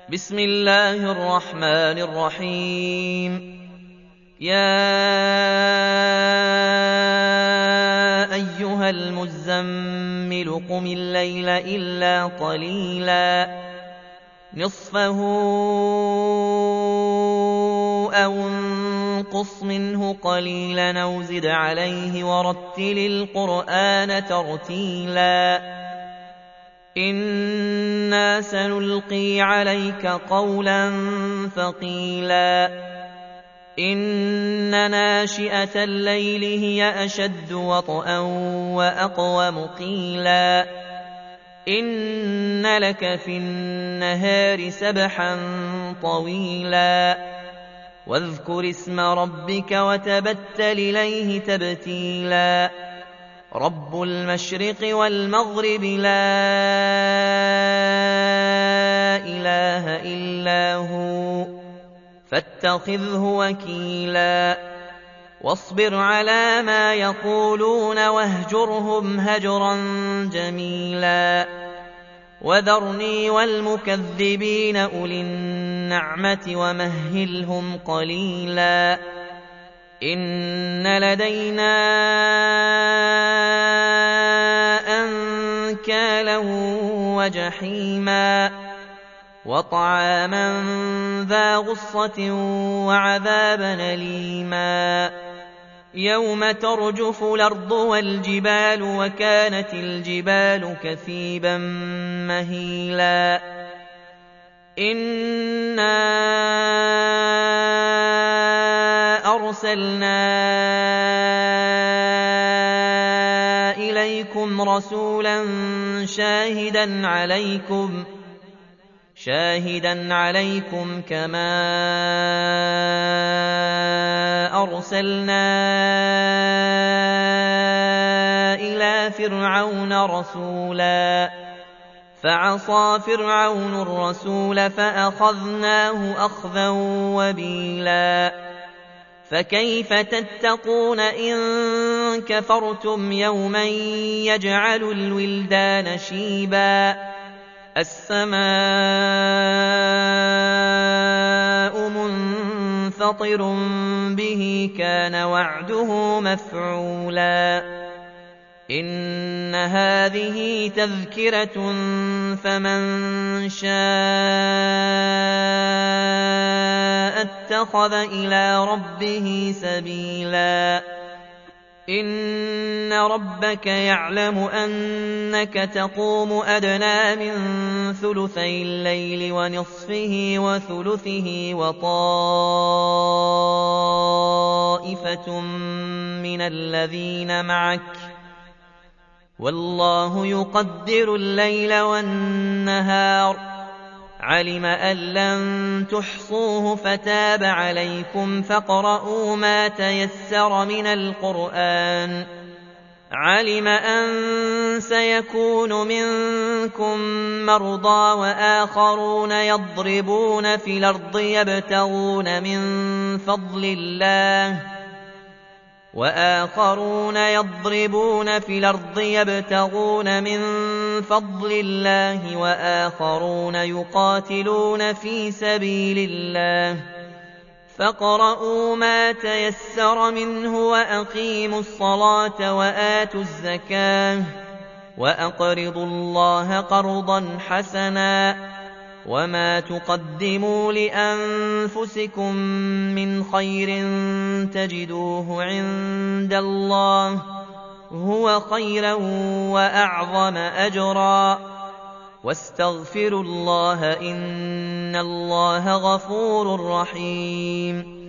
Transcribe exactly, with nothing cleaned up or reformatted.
بسم الله الرحمن الرحيم. يا أيها المزمل قم الليل إلا قليلا نصفه أو انقص منه قليلا أو زد عليه ورتل القرآن ترتيلا إنا سنلقي عليك قولا ثقيلا إن ناشئة الليل هي أشد وطئا وأقوم قيلا إن لك في النهار سبحا طويلا واذكر اسم ربك وتبتل إليه تبتيلا رب المشرق والمغرب لا إله إلا هو فاتخذه وكيلا واصبر على ما يقولون واهجرهم هجرا جميلا وذرني والمكذبين أولي النعمة ومهلهم قليلا إن لدينا أنكالا وجحيما وطعاما ذا غصة وعذابا أليما يوم ترجف الأرض والجبال وكانت الجبال كثيبا مهيلا إنا أرسلنا إليكم رسولا شاهدا عليكم شاهدا عليكم كما أرسلنا إلى فرعون رسولا فعصى فرعون الرسول فأخذناه أخذا وبيلا فكيف تتقون إن كفرتم يوما يجعل الولدان شيبا السماء منفطر به كان وعده مفعولا إن هذه تذكرة فمن شاء اتخذ إلى ربه سبيلا إن ربك يعلم أنك تقوم أدنى من ثلثي الليل ونصفه وثلثه وطائفة من الذين معك والله يقدر الليل والنهار علم أن لن تحصوه فتاب عليكم فاقرؤوا ما تيسر من القرآن علم أن سيكون منكم مرضى وآخرون يضربون في الأرض يبتغون من فضل الله وآخرون يضربون في الأرض يبتغون من فضل الله وآخرون يقاتلون في سبيل الله فاقرؤوا ما تيسر منه وأقيموا الصلاة وآتوا الزكاة وأقرضوا الله قرضا حسنا وما تقدموا لأنفسكم من خير تجدوه عند الله هو خيرا وأعظم أجرا واستغفروا الله إن الله غفور رحيم